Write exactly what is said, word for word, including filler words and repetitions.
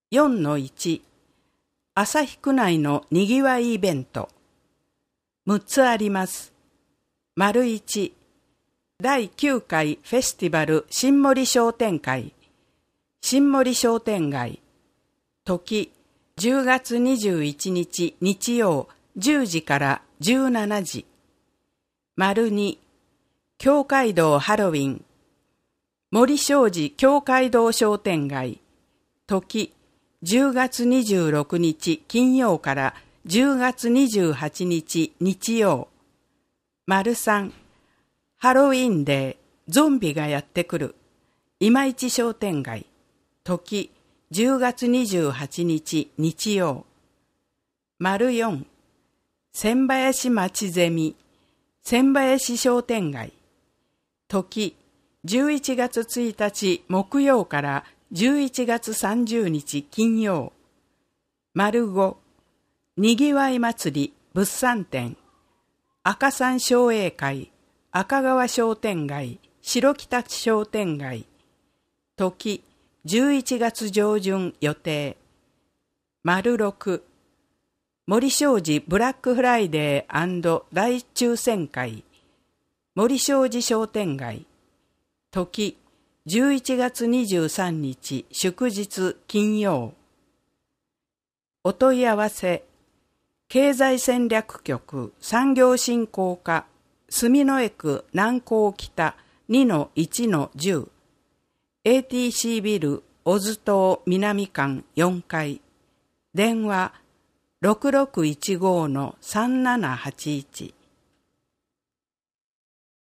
よんのいち、旭区内のにぎわいイベント。むっつあります。丸いち、だいきゅうかいフェスティバル新森商店会。新森商店街。時、じゅうがつにじゅういちにち日曜じゅうじからじゅうしちじ。丸に、京街道ハロウィン。森商事京街道商店街。時、じゅうがつにじゅうろくにち金曜からじゅうがつにじゅうはちにち日曜。丸さん、ハロウィンデー、ゾンビがやってくる。今市商店街。時、じゅうがつにじゅうはちにち日曜。丸よん、千林町ゼミ、千林商店街。時、じゅういちがつついたち木曜からじゅういちがつさんじゅうにち金曜。丸ご、にぎわい祭り物産展。赤山商栄会、赤川商店街、白北商店街。時、じゅういちがつじょうじゅん予定。丸ろく、森商事ブラックフライデー&大抽選会。森商事商店街。時、じゅういちがつにじゅうさんにち祝日金曜。お問い合わせ、経済戦略局産業振興課住之江区南港北 にのいちのじゅう エーティーシー ビル小津島南館よんかい電話 ろくろくいちごのさんななはちいち